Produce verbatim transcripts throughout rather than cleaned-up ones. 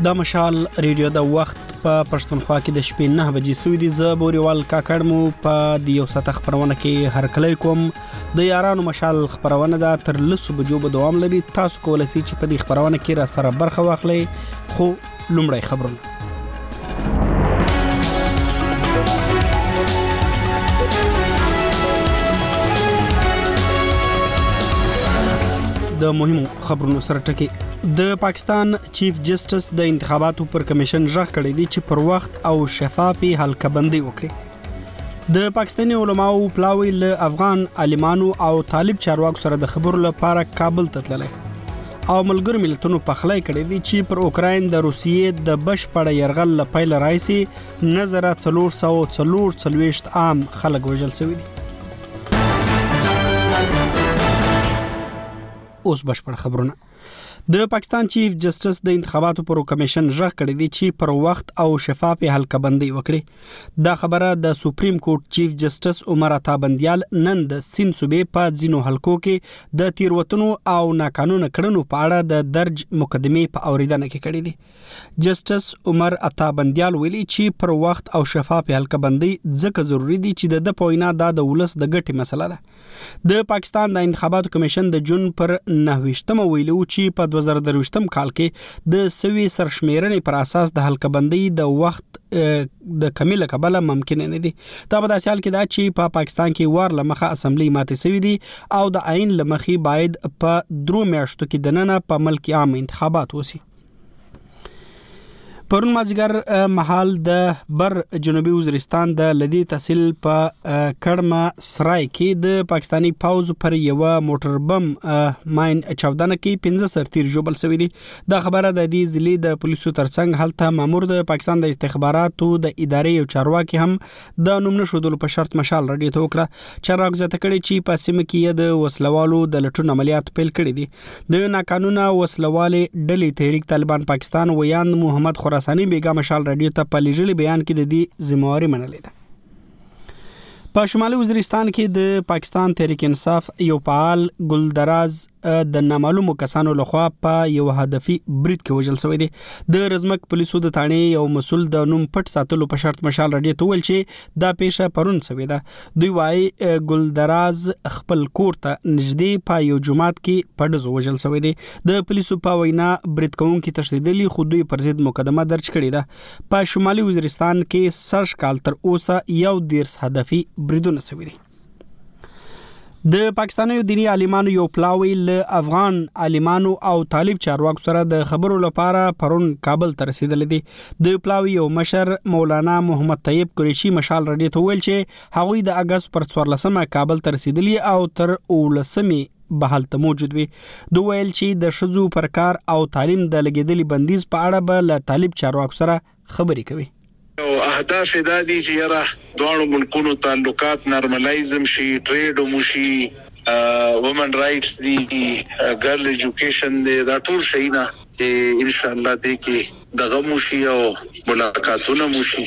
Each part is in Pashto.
د مشال ریډیو د وخت په پښتونخوا کې د شپې نه بجې سوي دي. زه بوريوال کاکړ مو په د یو ساعت خبرونه کې هرکلی کوم. د یارانو مشال خبرونه دا تر لسو بجو به دوام لري. تاسو کولای شئ چې په دې خبرونه کې را سره برخه واخلئ. خو لومړی خبرونه د مهمو خبرونو سره ټکی. د پاکستان چیف جسټس د انتخاباتو پر کمیشن ژغ کړی دی چې پر وخت او شفافي حلقه‌بندي وکړي. د پاکستاني علماو پلاوی له افغان عالمانو او طالب چارواکو سره د خبرو لپاره کابل ته تللی او ملګرو ملتونو پخلی کړی دی چې پر اوکراین د روسیې د بشپړ یرغل له پیل راځي نظر څلور سوه څلور څلوېښت عام خلک وژل شوي دي. اوس بشپړ خبرونه. د پاکستان چیف جسټس د انتخاباتو پر کمیشن ژغ کړی دی چې پر وخت او شفافي حلقه‌بندي وکړي. دا خبره د سپریم کورټ چیف جسټس عمر عطا بندیال نن د سیند صوبې په ځینو حلقو کې د تیروتنو او ناقانونه کړنو په اړه د درج مقدمې په اوریدنه کې کړې دي. جسټس عمر عطا بندیال ویلي چې پر وخت او شفافي حلقه‌بندي ځکه ضروری دي چې د پوینا د ولس د ګټې مسله ده. د پاکستان د انتخاباتو کمیشن د جون پر نهویشتمه ویلو چې په دوه زره درویشتم کال کې د سوي سرشمیرنې پر اساس د حلقه‌بندي د وخت د کمیله کبله ممکن نه دي. دا په داسې حال کې دا چې په پا پاکستان کې وار لمخه اسمبلی ماتې سوي دي او د عین لمخي باید په درو میاشتو کې دننه په ملک عام انتخابات وسی. پرون مازیګر محل د بر جنوبي وزیرستان د لدی تحصیل په کړمه سرای کې د پاکستانی پاوز پر یو موټر بم ماین چاودنه کې پنځه سرتیر جوړل شوی دي. دا خبره د دې ضلع د پولیسو ترڅنګ هلته مامور د پاکستان د استخباراتو د ادارې او چارواکي هم د نوم نشودلو په شرط مشال رډي ته وکړه. چارواک زته کړي چې په سیمه کې د وسلوالو د لټون عملیات پیل کړي دي. د ناقانونه وسلوالې ډلې تحریک طالبان پاکستان ویان محمد خراسانی سانی بیگا مشال رادیو ته په لیږلي بیان کې د دې ذمہواري منلې ده. په شمالي وزیرستان کې د پاکستان تحریک انصاف یو فعال ګلدراز د نامعلومو کسانو لخوا په یو هدفي برید کې وژل شوی دی. د رزمک پولیسو د تانې یو مسول د نوم پټ ساتلو په شرط مشال رادیو ته ویل چې دا پیښه پرون شوې ده. دوی وايي ګلدراز خپل کور ته نږدې په یو جماعت کې پډز وژل شوی دی. د پولیسو په وینا برید کوونکي تښتېدلي خو دوی پر ضد مقدمه درج کړې ده. په شمالي وزیرستان کې سرش کال تر اوسه یو دیرس هدفي بریدونه شوي دي. د پاکستاني دینی عالمانو یو پلاوی له افغان عالمانو او طالب چارواکو سره د خبرو لپاره پرون کابل ته رسیدل دي. د پلاوی یو مشر مولانا محمد طیب قریشی مشال رډي ته ویل چې هغوی د اگست پر څوارلسمه کابل ته رسیدلی او تر اولسمې بهالته موجود وي. دوی ویل چې د شذو پر کار او تعلیم د لګیدلي بندیز په اړه به له طالب چارواکو سره خبرې کوي. او اهداف دا دي چې یاره دوه ملکونو تعلقات نارملایزم شي، ټریډ مو شي، وومن رائټس دي، ګرل ایجوکیشن دي، دا ټول شي نه چې ان شاء الله دې کې دغه مو شي او ملاقاتونه مو شي.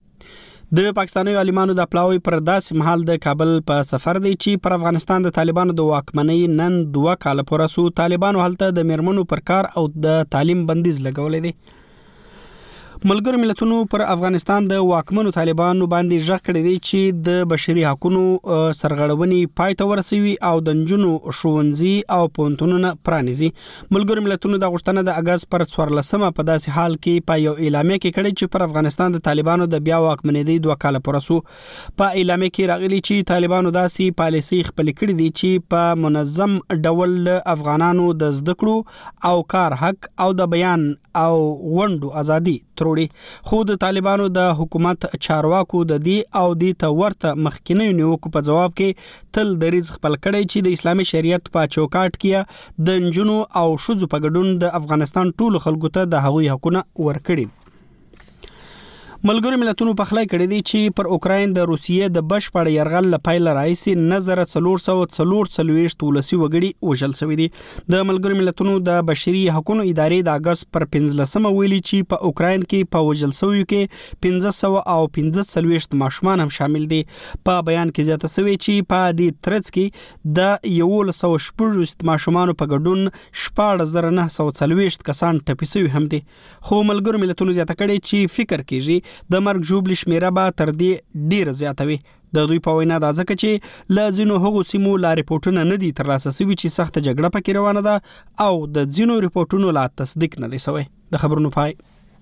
د پاکستاني عالمانو د پلاوی پر داسې مهال د کابل په سفر دی چې پر افغانستان د طالبانو د واکمنۍ نن دوه کال پورې سو طالبانو هلته د میرمنو پر کار او د تعلیم بندیز لګولې دي. ملګرو ملتونو پر افغانستان د واکمنو طالبانو باندې ژغ کړی دی چې د بشري حقوقو سرغړونې پای ته ورسوي او د نجونو ښوونځي او پوهنتونونه پرانیزي. ملګرو ملتونو د غوښتنه د اگست پر څوارلسمه په داسې حال کې په یو اعلامیه کې کړی چې پر افغانستان د طالبانو د بیا واکمنېدو دوه کال پورې سو. په اعلامیه کې راغلي چې طالبانو داسې پالیسي خپل کړې دي چې په منظم ډول افغانانو د زده کړو او کار حق او د بیان او غونډو ازادي تروړي. خو د طالبانو د حکومت چارواکو د دې او د ته ورته مخکینی نیوکو په جواب کې تل دریځ خپل کړی چې د اسلامي شریعت په چوکاټ کې د نجونو او ښځو په ګډون د افغانستان ټولو خلکو ته د هغوی حقونه ورکړي. ملګرو ملتونو په خلای کړی دی چې پر اوکراین د روسیې د بشپړ یرغل لپاره راځي نظر څلور سوه څلور څلوېښت ولسی وګړي وژل شوی دي. د ملګرو ملتونو د بشري حقوقو ادارې د اگست پر پنځلسمه ویلي چې په اوکراین کې په وژل شویو کې پنځه سوه او پنځه څلوېښت ماشومان هم شامل دي. په بیان کې زیاته شوی چې په دې ترڅ کې د یوولس سوه شپږ ماشومان په ګډون شپږ زره نه سوه څلوېښت کسان ټپي شوي هم دي. خو ملګرو ملتونو زیاته کړی چې فکر کیږي د مرګ ژوبل شمیره به تر دې ډیر زیاته وي. د دوی په وینا دا ځکه چې له ځینو هغو سیمو لا ریپورتونه نه دي ترلاسه شوي چې سخت جګړه پکې روانه ده او د ځینو ریپورتونو لا تصدیق نه دی شوی. د خبرونو پای.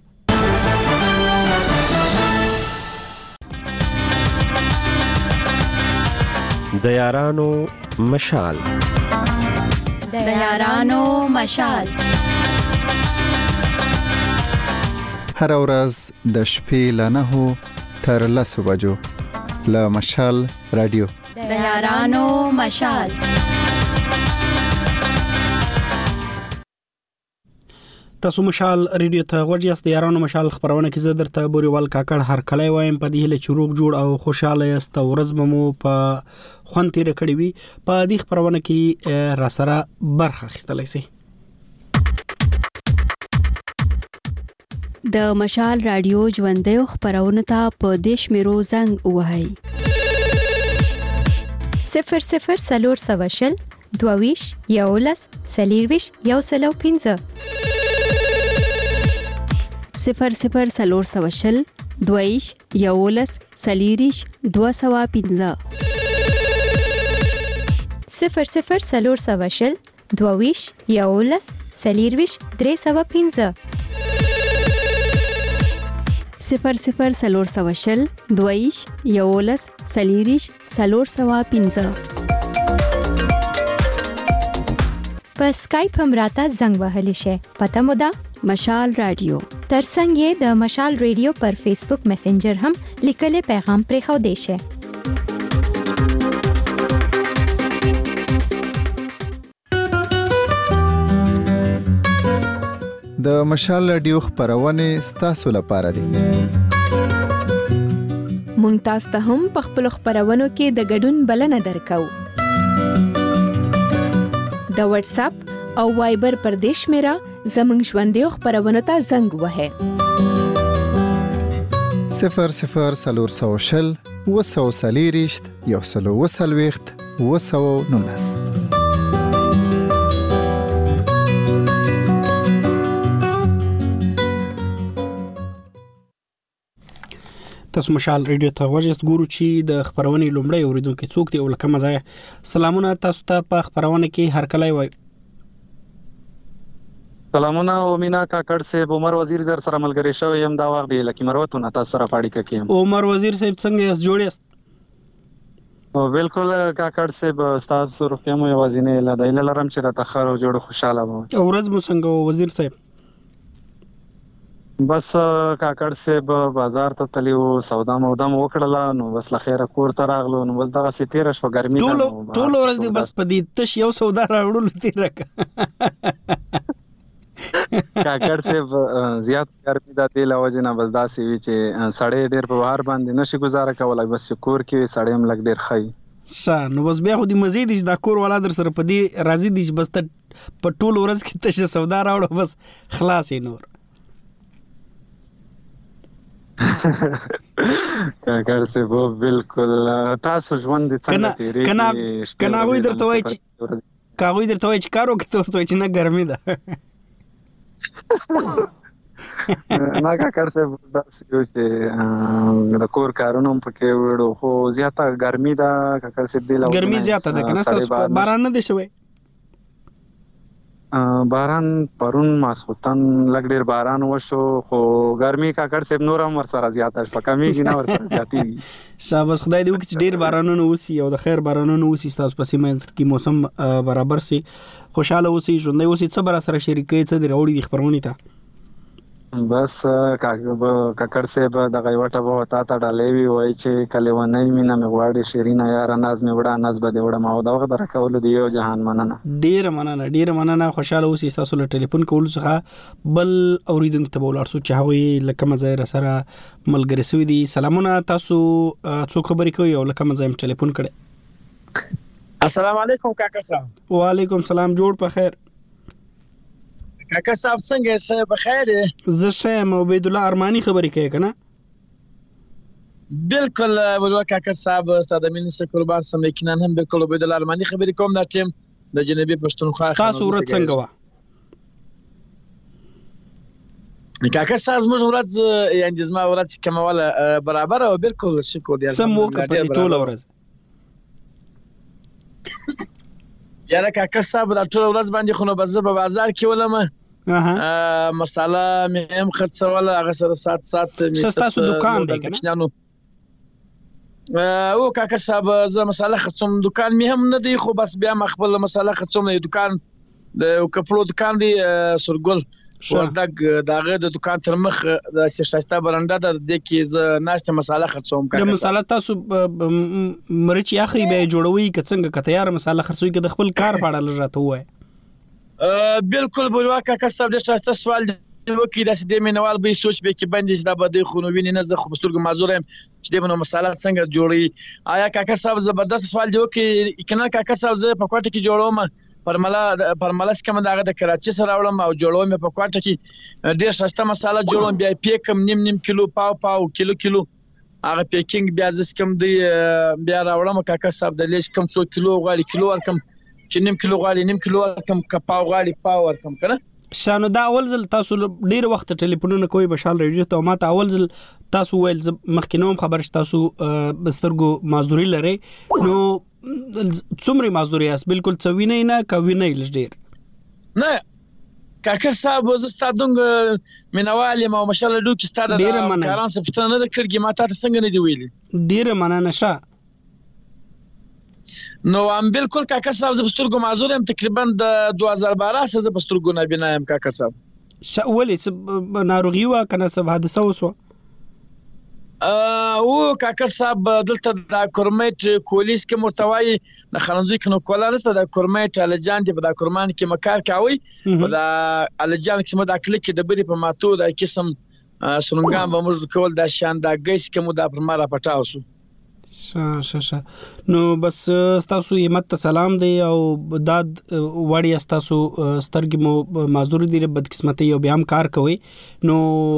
د یارانو مشال د یارانو مشال هر ورځ د شپې له نهو تر لسو بجو له مشال رادیو د یارانو مشال. تاسو مشال ریډیو ته ورجاست. د یارانو مشال خبرونه کې زه درته بوريوال کاکړ هر کله وایم په دې له چروغ جوړ او خوشاله است ورځ مو په خون تیر کړی وي. په دې خبرونه کې را سره برخه اخیستلای شي. د مشال رادیو ژوندۍ خبرونه ته په دیش میرو زنګ وهاي صفر صفر سلور سوشل دوویش یولس سلیرویش یو سلو پینزه صفر صفر سلور سوشل دوویش یولس سلیریش دو سوا پینزه صفر صفر سلور سوشل دوویش یولس سلیرویش درې سوا پینزه صفر صفر سلور سوشل دویش یولس سلیریش سلور سوا پینزه. په سکایپ هم راته زنګ وهلی شي. پته مو ده مشال رادیو. ترڅنګ یې د مشال رادیو پر فیسبوک میسنجر هم لیکلي پیغام پرې خو دی شي. د مشال رادیو خبرونه ستاسو لپاره دي. مونږ تاسو ته هم په خپل خبرونو کې د ګډون بلنه درکو. د واتس اپ او وایبر پر دیش میرا زمنګ ژوندۍ خبرونو ته زنګ وهه. صفر صفر سلور سوشل وسو سلیریشت یو سلو وسلويخت وسو نونس. تاسو مشال ریډیو ته ورجاست. ګورو چې د خبرونې لومړی اوریدونکو څوک دی او لکه مزه. سلامونه تاسو ته په خبرونه کې هر کله وای. سلامونه ومینا کاکړ صاحب عمر وزیر در سره ملګری شو یم دا وخت دی لکه مروتونه تاسو سره پاړی ککیم. عمر وزیر صاحب څنګه یې جوړیست؟ او بالکل کاکړ صاحب تاسو روغتیا مو یوازینه لا د لرم چې را تخر او جوړ خوشاله وو. ورځ مو څنګه وزیر صاحب؟ بس کاکړ صاحب بازار ته تلیو سودا مودام وکړه نو بس لخيره کور ته راغلو نو بس دغه سیتیر شو ګرمي ټول ټول ورځ دی بس په دې تش یو سودا راوړل تیرک. کاکړ صاحب زیات ګرمي د دې لوجه نه بس داسې وی چې سړی ډیر په بهر باندې نشي گزاره کولای بس کور کې سړی هم لګ ډیر خای شا نو بس بیا خو دې مزید د کور والا در سره په دې راضي دي بس ته په ټول ورځ کې تش سودا راوړو بس خلاص نور. کاکړ صاحب بالکل تاسو ژوند څنګه تیری کنا کنا غوي درته وای چې کاغوي درته وای چې کارو کې ورته چې نه ګرمي ده. نه کاکړ صاحب تاسو چې د کور کارونو پکې وړو خو زیاته ګرمي ده کاکړ صاحب دی ګرمي زیاته ده کنه تاسو باران نه دی شوی؟ باران پرون ماسوتن لګ ډیر باران وشو خو ګرمي کاکړ صاحب نور هم ور سره زیاته شپه کمی نه ور سره زیاتی. شاباس خدای دې وکړي ډیر بارانونه وسی او د خیر بارانونه وسی تاسو پسې مې کی موسم برابر سي خوشاله وسی ژوندۍ وسی څه بر سره شریکې څه دی راوړي د خبرونه ته. بس کاکړ صاحب دغه وټه به تا ته ډالۍ وي وایي چې کله ونی مینه مې غواړي شیرینه یاره ناز مې وړه ناز به دې وړم او دغه د راکولو د یو جهان مننه. ډیره مننه ډیره مننه. خوشاله اوسئ. تاسو له ټلیفون کولو څخه بل اوریدونکو ته به ولاړ شو چې هغوی له کومه ځایه راسره ملګري سوي دي. سلامونه. تاسو څوک خبرې کوئ او له کومه ځایه مو ټلیفون کړی؟ السلام علیکم کاکړ صاحب. وعلیکم سلام. جوړ په خیر. کاکا صاحب څنګه یې؟ بخیر یې؟ زه ښه یم. عبید الله ارماني خبرې کوي که نه؟ بالکل ولوا کاکړ صاحب ستا د مینې څخه قربان سم. یقینا هم بالکل عبید الله ارماني خبرې کوم. دا ټیم د جنوبي پښتونخوا ستاسو ورځ څنګه وه؟ کاکړ صاحب زموږ ورځ یعنې زما ورځ کومه وله برابره وه. بالکل شکر دی. څه مو وکړه په دې ټوله ورځ؟ یاره کاکړ صاحب دا ټوله ورځ باندې خو نو به زه په بازار کې ولم. مساله مې هم خرڅوله. هغه سره سات سات څه ستاسو دوکان دی که نه؟ او کاکړ صاحب زه مساله خرڅوم. دوکان مې هم نه دی خو بس بیا ما خپل مساله خرڅوم. دوکان د کپړو دوکان دی سورګل وردګ. د هغه د دوکان تر مخ داسې ښایسته برنډه ده. د دې کې زه ناستې مساله خرڅوم. د مساله تاسو مرچ یاخی بیا جوړوي که څنګه؟ که تیاره مساله خرڅوي که د خپل کار په اړه لږ راته ووایه. بالکل بلوا کاکړ صاحب ډېر ښایسته سوال وکړي. داسې ډېر مینهوال به یې سوچ به کې بندي چې دا به دی خو نو ویني نه. زه خو په سترګو معذوره یم چې دی به نو مساله څنګه جوړوي. آیا کاکړ صاحب زبردست سوال دی وکړي. یقینا کاکړ صاحب زه په کوټه کې جوړوم. پرملا پرملا سکم دغه د کراچۍ سره راوړم او جوړوم په کوټه کې. ډېر ښایسته مساله جوړوم. بیا پیکم نیم نیم کیلو پاو پاو کیلو کیلو هغه پیکینګ بیا زه سکم دی بیا راوړم. کاکړ صاحب د لیش کم څو کیلو غواړي کیلو ورکم چې نیم کیلو غواړي نیم کیلو ورکم که پاو غواړي پاو ورکم که نه. شانو دا اول ځل تاسو ډېر وخت ټلیفونونه کوئ بشال ریډیو ته. ما ته اول ځل تاسو ویل مخکې نه وم خبر چې تاسو په سترګو معذوري لرئ. نو څومره معذور یاست؟ بالکل څه وینئ نه که وینئ لږ ډېر؟ نه کاکړ صاحب زه ستا دومره مینهوال یم او ماشاءالله ډوکې ستا د کاران څه پوښتنه نه ده کړې. ما تا ته څنګه نه دي ویلي؟ ډېره مننه. ښه نو هم بالکل کاکړ صاحب زه په سترګو معذور یم. تقریبا د دوه هزار بارہ څخه زه په سترګو نابینا یم کاکړ صاحب. ولې څه ناروغي وه که نه څه حادثه وسوه؟ او کاکړ صاحب دلته د کورمیټ کولیس کې مرتوي د خلنځوي کې نو کولا نشته. د کورمیټ الجان دی په د کورمان کې مکار کاوي په د الجان کې مو د کلیک د بری په ماتو د قسم سنونګان به موږ کول د شان د ګیس کې مو د پرماره پټاوسو. ښه ښه ښه. نو بس ستاسو همت ته سلام دی او داد وړي ستاسو سترګې مو معذور دي بدقسمتي او بیا هم کار کوي. نو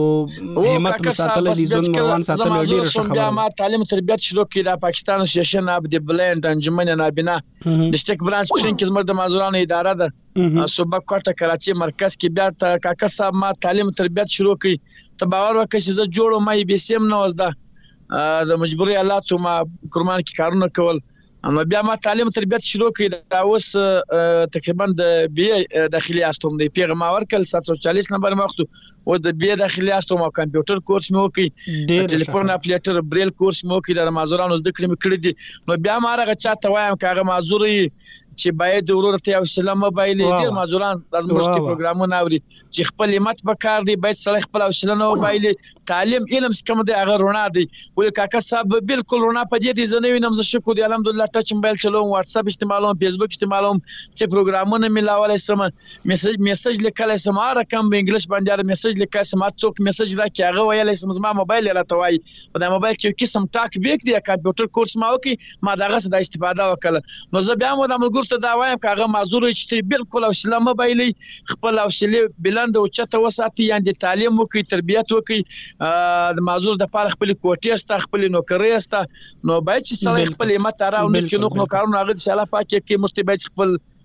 همت مساتله دي ژوند روان ساتل ډیره ښه خبره. ما تعلیم تربیت شروع کړی د پاکستان سیشن اب د بلند انجمن نابینا ډسټریکټ برانچ پښین کې زموږ د معذورانو اداره ده صوبه کوټه کراچي مرکز کې. بیا کاکړ صاحب ما تعلیم تربیت شروع کړی. ته باور وکړه چې زه جوړم ما بي سي ام نه وزده د مجبوري حالاتو ما کورمان کې کارونه کول. اما بیا ما تعلیم تربیت شروع کړی. دا اوس تقریبا د بي داخلي استوم دی پیغه ما ورکل سات سو چالیس نمبر وخت او د بي داخلي استوم او کمپیوټر کورس مې وکړي. ټلیفون اپلیټر بریل کورس مې وکړي. د معذورانو زده کړې مې کړې دي. نو بیا ما راغی چاته وایم کاغه معذوري چې باید ورته یو سلام موبایل دې معذوران د مشکل پروګرامونه اوري چې خپل همت په کار دی. باید سره خپل او سلام موبایل تعلیم علم څخه دی هغه رونا دی. ولې کاکړ صاحب بالکل رونا په دې دي. زه نه وینم. زه شکر دی الحمدلله ټچ موبایل چلوم واتس اپ استعمالوم فیسبوک استعمالوم چې پروګرامونه ملاولای سم میسج میسج لیکلای سم رقم په انګلیش باندې میسج لیکل سم څوک میسج راکې هغه ویلای سم زما موبایل راته وای په دا موبایل کې قسم ټاک بیک دی کمپیوټر کورس ما وکي ما دغه څه د استفاده وکړه. نو زه بیا مو د ملګرو ته دا وایم کاغه معذور چې بالکل او سلام موبایل خپل او سلی بلند او چته وساتي یعنی تعلیم وکي تربیت وکي د معذور د پاره خپل کوټې است خپل نوکری است. نو باید چې سره خپل همت راو نه کې نو کارونه هغه ان شاء الله پاکه کې مرتبه خپل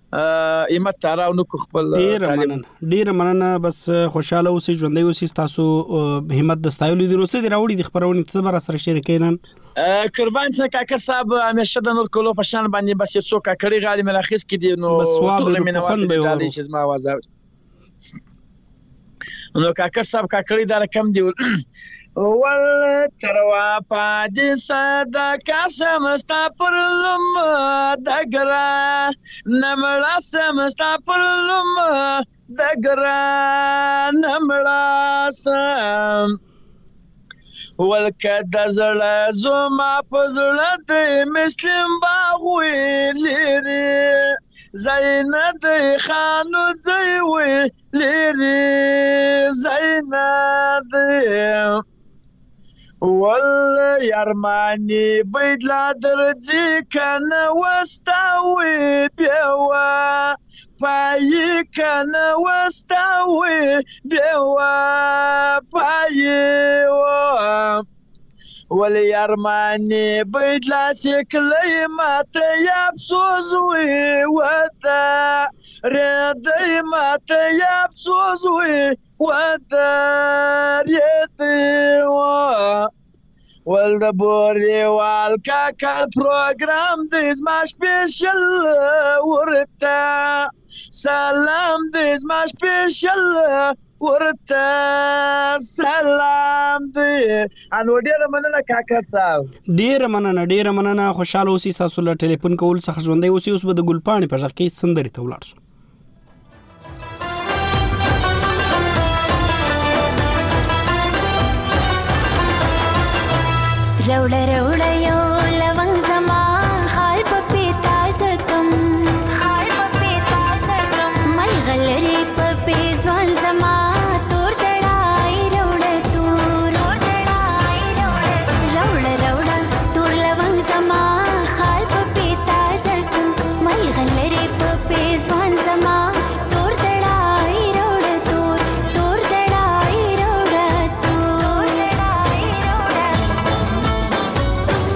همت راو نو خپل ډیر مننه ډیر مننه. بس خوشاله اوسئ ژوندۍ اوسئ. تاسو همت د ستایلو دي. نو څه دی راوړي د خبرونه څه بر سره شریکین قربان څنګه کاکړ صاحب همیشه د نور کولو په شان باندې بس څو کاکړي غالي ملخص کې دي. نو ټول مینوال دي چې زما आवाज نو کاکړ صاحب کاکړي دا رقم دی ول تروا پادې صدا قسم ستا پر لوم دګرا نمړه سم ستا پر لوم د ګران مړاسم ولکه د زړه زما په زړه د مسلم باغ ویلېرې ځای نه دی خانو ځای ویلېرې ځای نه دی ول یارمانی بیت لا درځي کنه وستاوي بیوا پای کنه وستاوي بیوا پای ول یارمانی بیت لا شکلې ماته یاب سوزوي ودا ردی ماته یاب سوزوي ودا ردی ول د بوري وال کاکړ پروګرام د زما سپیشل ورته سلام د زما سپیشل ورته سلام دی ان ډیره مننه کاکړ صاحب ډیره مننه ډیره مننه خوشاله اوسئ تاسو له ټلیفون کول څخه ژوندۍ اوسئ اوس به د ګلپاڼې په ځای کې سندري ته ولاړ شو روڑا روڑا یو لونگ زما خال پا پیتا زکم خال پا پیتا زکم مل غلری پا پیزوان زما تور دڑائی روڑا تور تور دڑائی روڑا روڑا روڑا تور لونگ زما خال پا پیتا زکم مل غلری پا پیزوان زما تور دڑائی روڑا تور تور دڑائی روڑا تور دڑائی روڑا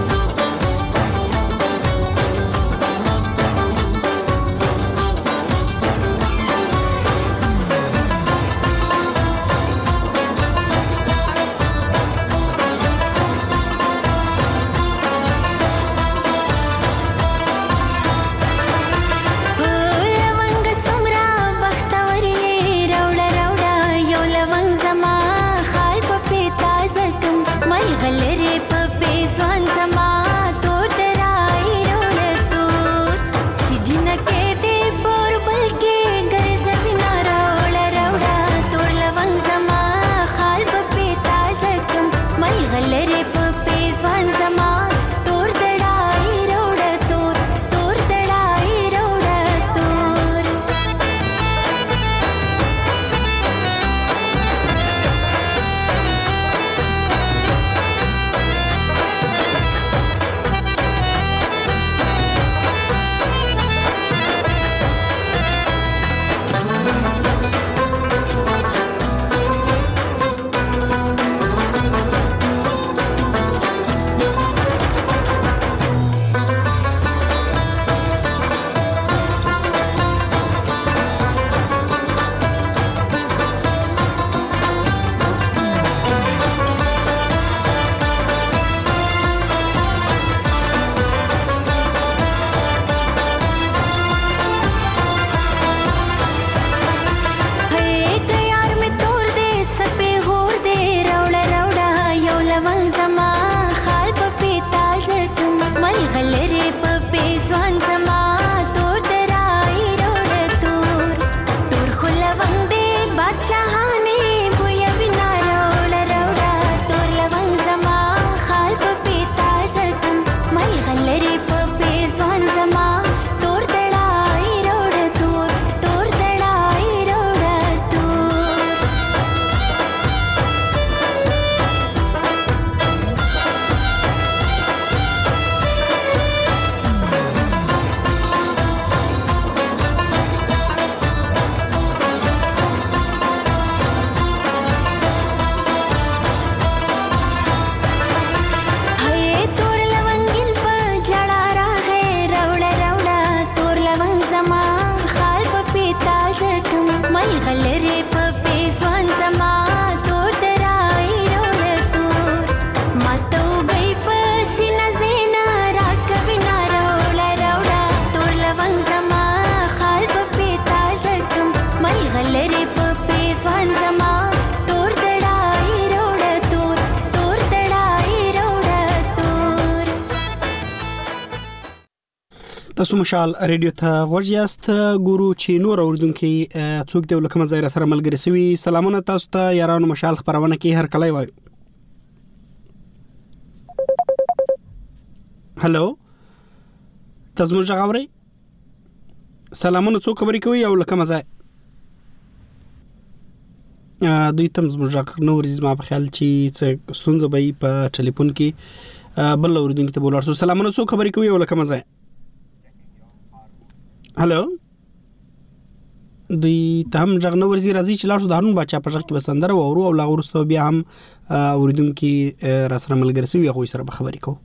تاسو مشال رادیو ته ورجاست ګورو چې نور اوردونکو څوک دی ولکه مزایر سره ملګری سوي. سلامونه تاسو ته یارانو مشال خبرونه کې هر کله وایو. هلو تاسو موږ غوړی سلامونه څوک خبرې کوي او لکه مزایر دوی تم زموږ نور زما په خیال چې څه ستونزه به په ټلیفون کې بل اوردونکو ته بولار. سلامونه څوک خبرې کوي او لکه مزایر. هلو دوی تم ځغنه ورزي راځي چې لاسو دارون بچا په ځکه بسندره او ورو او لا ورسته بیا هم اوریدونکو را سره ملګری سوي هغه سره به خبرې کوو.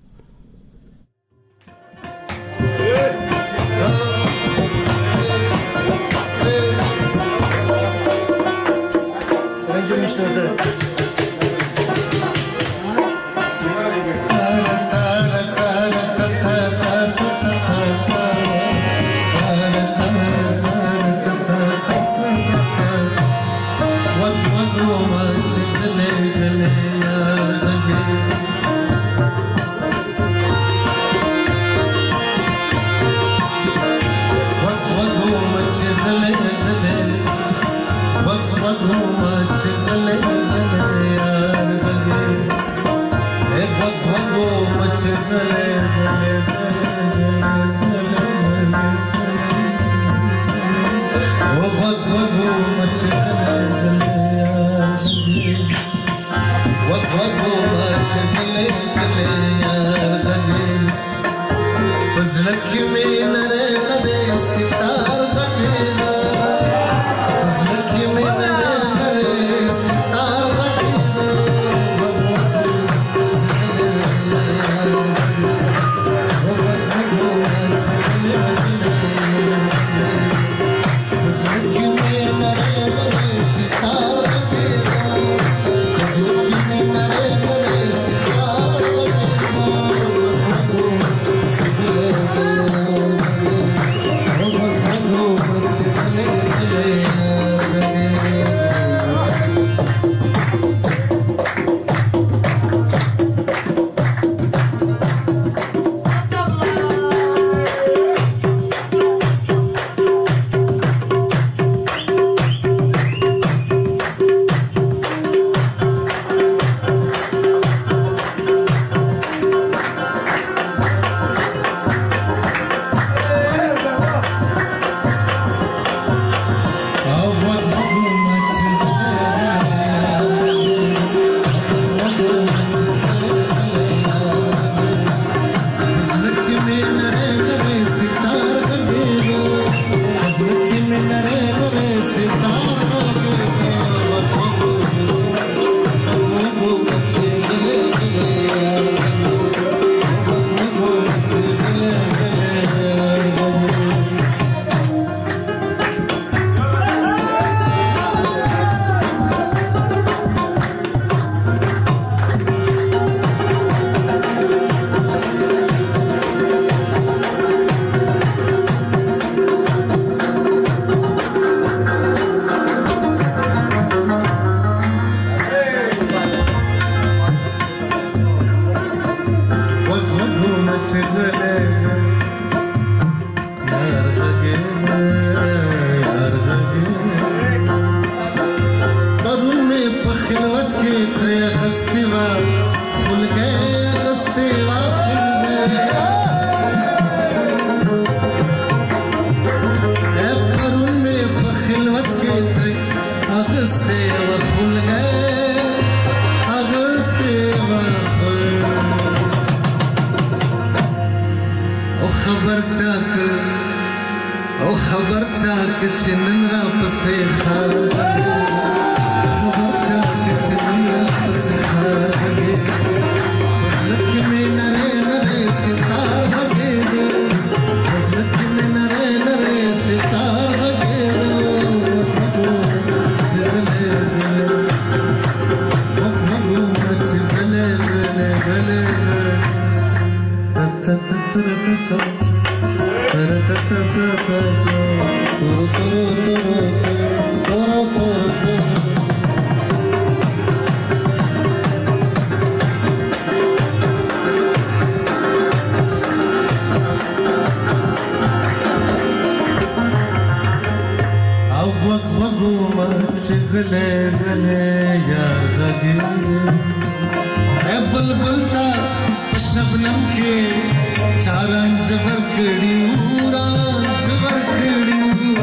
غلې غلې یا غږې اے بلبل تا شبنم کې چاران زبر کړي وران زبر کړي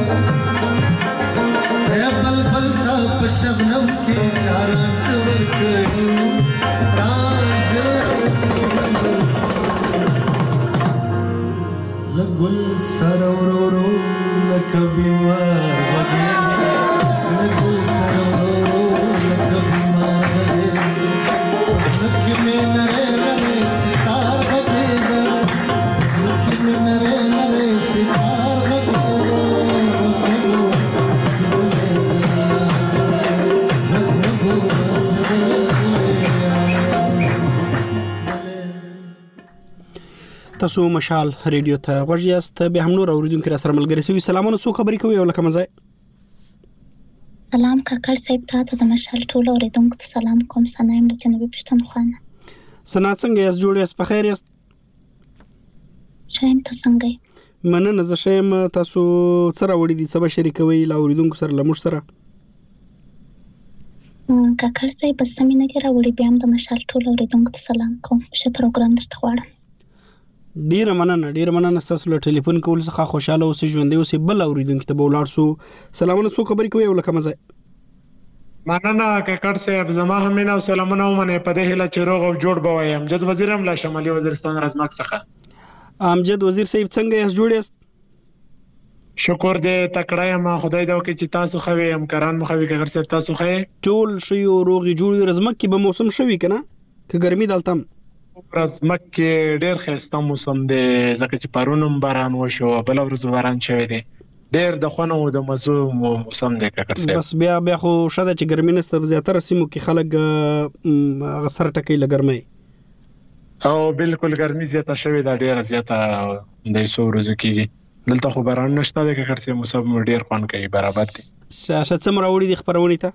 اے بلبل تا شبنم کې چاران زبر کړي راز لګل سرورو لکه بیمار وګي لګل سرورو لکه بیمار وګي لکه مې نره نره ستار وګي لکه مې نره نره ستار وګي تاسو مشال ریډیو ته ورجاست به هم نور اوریدونکو را سره ملګری سوي سلامونه څو خبرې کوي او لکه مزه سلام کاکړ صاحب ته د مشال ټول اوریدونکو ته سلام کوم سنایم له جنوبي پښتونخوا سنا څنګه یاست جوړ یاست په خیر یاست شایم ته څنګه مننه زه شایم تاسو سره وړي دي سبا شریکوي لا اوریدونکو سره لمر سره کاکړ صاحب بس مینه کې راوړي بیا هم د مشال ټول اوریدونکو ته سلام کوم شه پروګرام درته غواړم ډیر مننه ډیر مننه تاسو له ټلیفون کول څخه خوشاله اوسئ ژوندۍ اوسئ بل اوریدونکو ته بولار سو سلامونه څو خبرې کوي او لکه مزه مننه کاکړ صاحب زما همینه سلامونه ومنه په دې هله چې روغ او جوړ بوي امجد وزیر هم لا شمالي وزیرستان رزمک څخه امجد وزیر صاحب څنګه یې جوړ یاست شکر دې تکړه ما خدای دا وکړي چې تاسو خوي همکاران مو خوي کاکړ صاحب تاسو خوي ټول شی او روغي جوړ رزمک کې به موسم شوي کنه که ګرمي دالتم رزمک کې ډېر ښایسته موسم دی ځکه چې پرونم باران وشو بل ورځ باران شوی دی ډېر د خونو د مزو موسم دی کاکړ صاحب بس بیا بیا خو شاده چې ګرمي نسته زیاتره سیمو کې خلک غسر ټکې لګرمي او بالکل ګرمي زیاته شوی دا ډېر زیاته د سو ورځې کېږي دلته خو باران نشته د کاکړ صاحب موسم ډېر خوان کوي برابر دي شاشه څومره وړي د خبرونه ته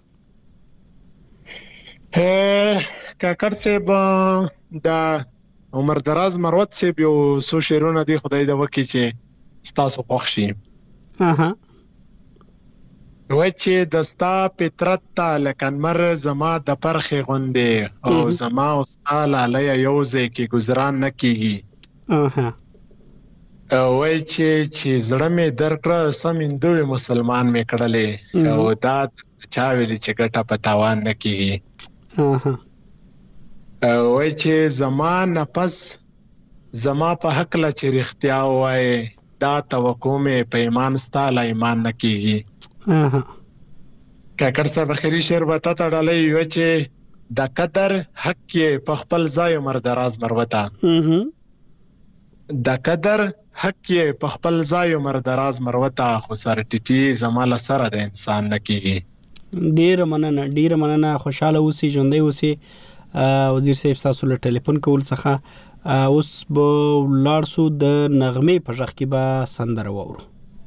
کاکړ صاحب دا عمر دراز مروت صاحب یو سو شیرونه دی خدای دا وکي چې ستاسو خوښ شي اها وای چې دستا پترت تا لکن مر زما د پرخه غوندې او زما او ستاله لیا یوځي کې گزاران نکېږي اها وای چې چې زړه مې درکړه سمندوی مسلمان مې کړلې او دا چا ویلي چې ګټه په تاوان نکېږي اها وای چې زما نفس زما په حق لا چې رښتیا وای دا توقع مې په ایمان ستاله ایمان نکېږي اها کاکړ صاحب اخري شعر وتا ته ډالې یو چې د قدر حق کې په خپل ځای عمر دراز مروتا اها د قدر حق کې په خپل ځای عمر دراز مروتا خو سره ټټي زما له سره د انسان نکېږي ډیر مننه ډیر مننه خوشاله اوسئ ژوندۍ اوسئ وزیر صاحب تاسو له ټلیفون کول څخه اوس به لاړ سو د نغمې په ځخ کې به سندره وورو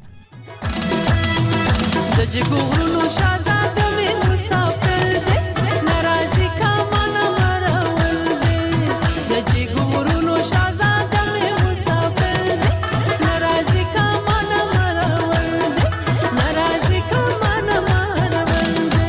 د جګورونو شاهزاده مې مسافر دی ناراضي کا من مرول دی د جګورونو شاهزاده مې مسافر دی ناراضي کا من مرول دی ناراضي کا من مرول دی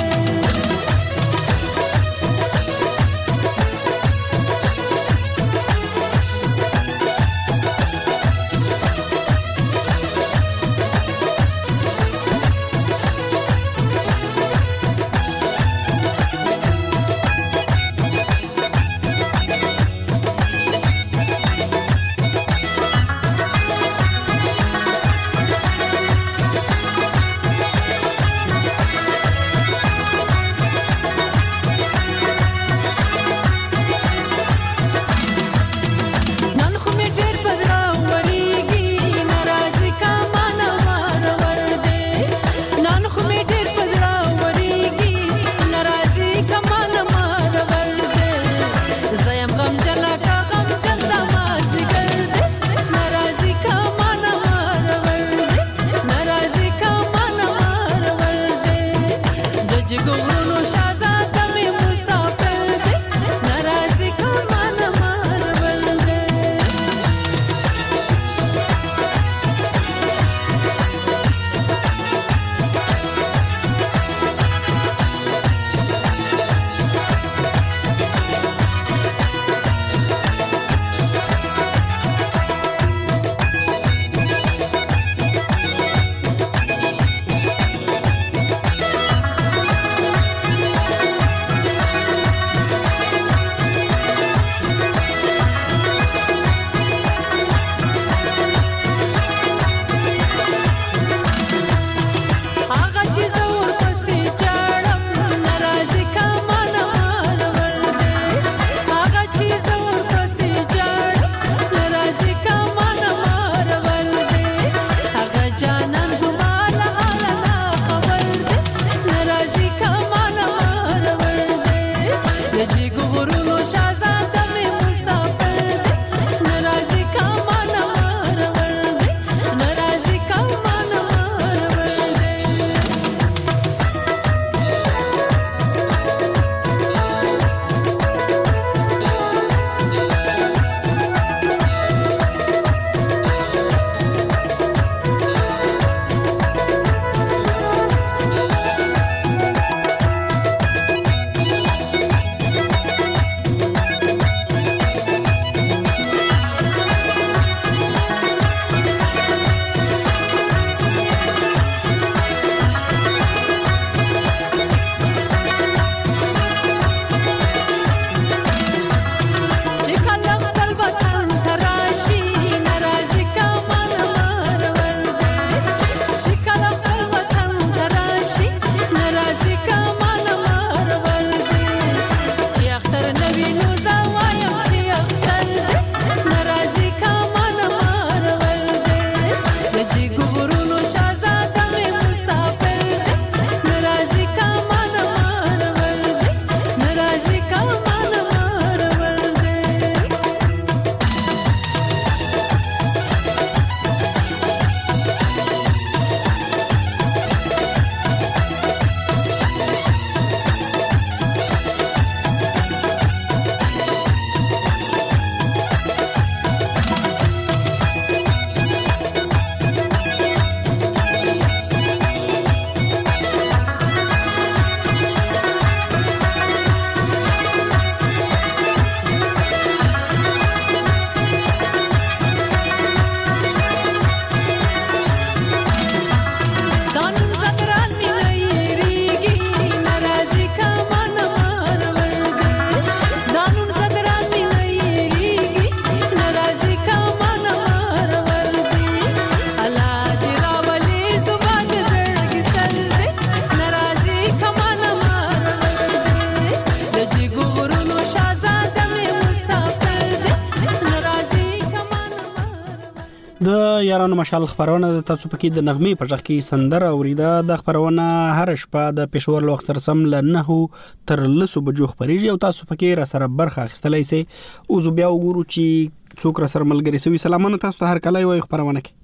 د یارانو مشال خبرونه د تاسو پکې د نغمې په ځخ کې سندره اوریده. د خبرونه هر شپه د پېښور له وخت سره سم له نهو تر لسو بجو خبرېږي او تاسو پکې را سره برخه اخیستلی سئ. اوس بیا وګورو چې څوک را سره ملګري سوي. سلامونه تاسو ته هر کله وایو خبرونه کې.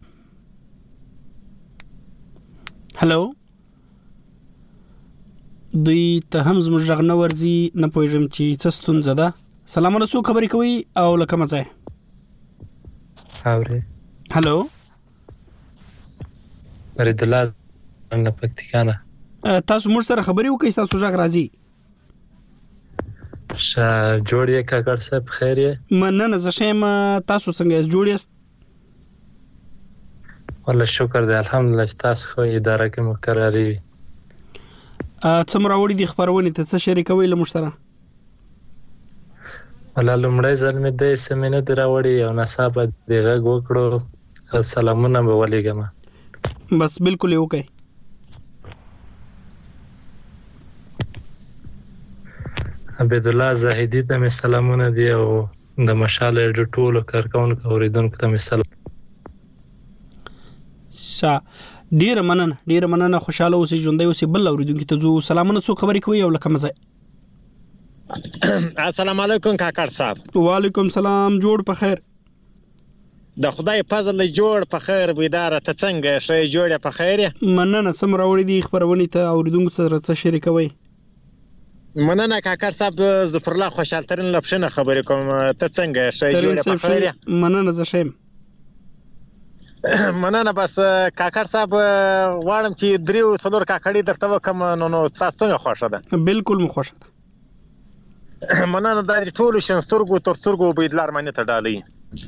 هلو دوی ته هم زموږ غږ نه ورځي، نه پوهېږم چې څه ستونزه ده. سلامونه، څوک خبرې کوي او له کومه ځای؟ اورې هلو فرید الله نه پکتیکا نه. تاسو موږ سره خبرې وکړئ، تاسو غږ راځي. ښه جوړ یې کاکړ صاحب، خیر یې؟ مننه، زه ښه یم. تاسو څنګه یاست، جوړ یاست؟ والله شکر دی، الحمدلله چې تاسو خو اداره کې مقرري وي. څه مو راوړي دي خپرونې ته، څه شریکوئ له موږ سره؟ والله لومړی ځل مې دې څه مې نه دي راوړي او ناڅاپه دې غږ وکړو، سلامونه به ولېږم. بس بالکل یې وکړئ. عبدالله زاهدي ته مې سلامونه دي او د مشال د ټولو کارکونکو اوریدونکو ته مې سلام. شا ډیره مننه، ډیره مننه، خوشاله اوسئ، ژوندی اوسئ. بل اوریدونکي ته ځو. سلامونه، څوک خبرې کوي او له کومه ځای؟ السلام علیکم کاکړ صاحب. وعلیکم سلام، جوړ په خیر. د خدای فضل جوړ په خیر. بیداره ته څنګه ښه جوړ په خیر یې؟ مننه. سم راوړي دي خبرونې ته اوریدونکو سره څه شریکوي؟ مننه کاکړ صاحب، ظفر الله خوشحال ترین له پښنه خبرې کوم. ته څنګه ښه جوړ په خیر یې؟ مننه، زه ښه یم. مننه. بس کاکړ صاحب غواړم چې دریو څلور کاکړي درته وکړم، نو نو تاسو څنګه خوښه ده؟ بالکل مو خوښه ده. مننه. دا د ټولو شین سترګو تر سترګو بېدلار منې ته ډالۍ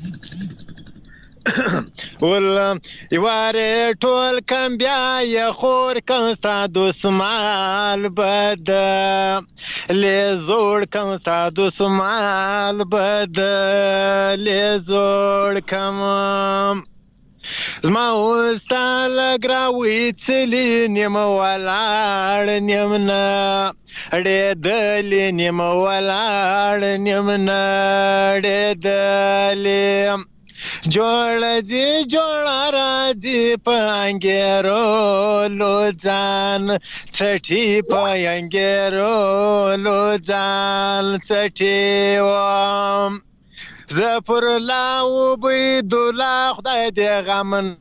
ول یوارې ټول کم بیا یې خور کم ستا دسمال بد لې زوړ کم ستا دسمال بد لې زوړ کم زما اوس تا لږ راویڅلي نیم ولاړ نیم نه ډېدلې نیم ولاړ نیم نه ډېدلې جوړه دي جوړه راځي په انګېرولو ځان څټي په انګېرولو ځان څټي وم زه پر لاو بیدولا خدای دې غمن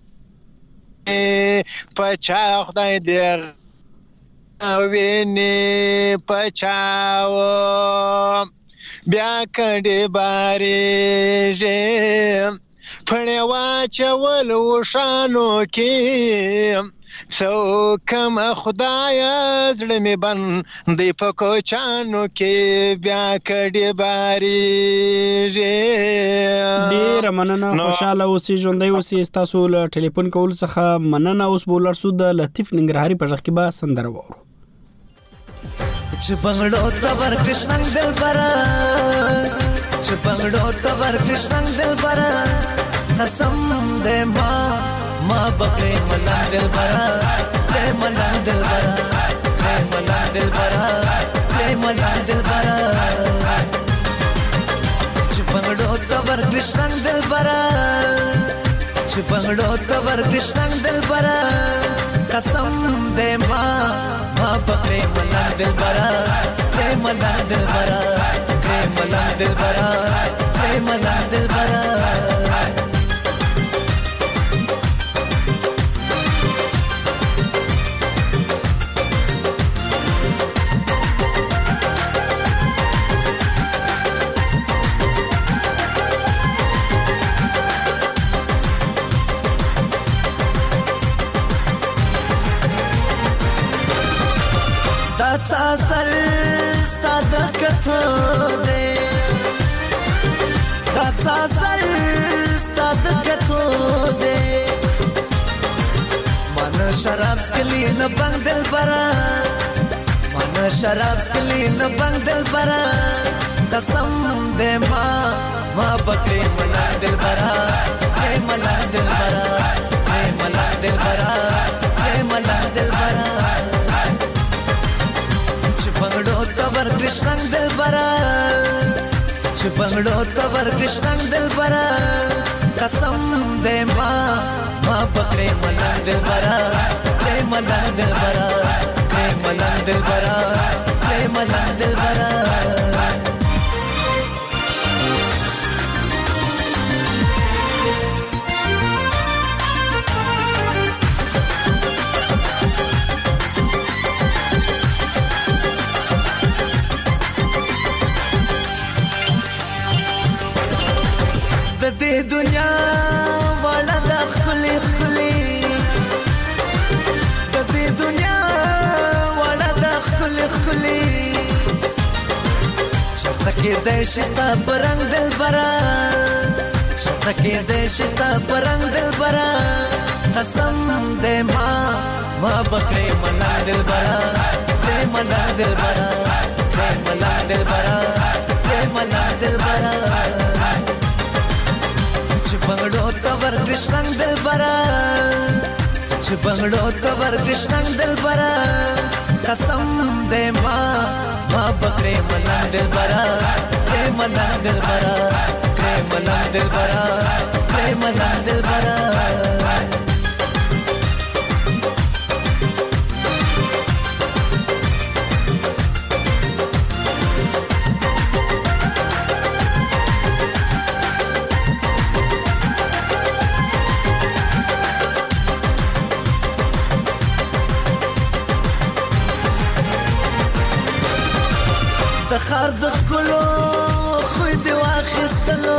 په چا خدای دې ویني په چاو بیا کډې بارېږي پړې واچول وښانو کې څوکم خدایه زړه مې بندی په کوچانو کې بیا کډې بارېږي. ډېره مننه، خوشحاله اوسئ، ژوندی اوسئ. ستاسو له ټلیفون کولو څخه مننه. اوس به ولاړ سو د لطیف ننګرهاري په غږ کې به سندره واورو. چې بنګړو ته ورکړې شننګ دلبره، چې بنګړو ته ورکړې شننګ دلبره، قسم دې ما ما بکړې ملنګ دلبره، کړې ملنګ دلبره، کړې ملنګ دلبره، کړې ملنګ دلبره، چې بنګړو ته ورکړې شننګ دلبره، چې بنګړو ته ورکړې شننګ دلبره، قسم دې ما ما بکړې ملنګ دلبره، کړې ملنګ دلبره، کړې ملنګ دلبره، کړې ملنګ دلبره. سر ستا د کتو دے دا سر ستا د کتو دے من شراب سکلی نه بنگ دل برا، من شراب سکلی نه بنگ دل برا، قسم دے ما ما بکے ملا دل برا، اے ملا دل برا، اے ملا دل برا، اے ملا دل برا. بنگړو ته ورکړې شننګ دلبره، چې بنگړو ته ورکړې شننګ دلبره، قسم دې ما ما پکړې ملنګ دلبرا دې ملنګ دلبرا دې ملنګ دلبرا دې ملنګ دلبرا د دې دنیا والا د خلې خلې د دې دنیا والا د خلې خلې چرته کې د شستا پرنګ دلبرا چرته کې د شستا پرنګ دلبرا قسم دې ما ما پکړې ملنګ دلبرا دې ملنګ دلبرا دې ملنګ دلبرا دې ملنګ دلبرا بنگړو تور کښنګ دلبرا چې بنگړو تور کښنګ دلبرا قسم دې ما ما پکړې ملنګ دلبرا دې ملنګ دلبرا دې ملنګ دلبرا دې ملنګ دلبرا د خار د خلو خو دې واخستلو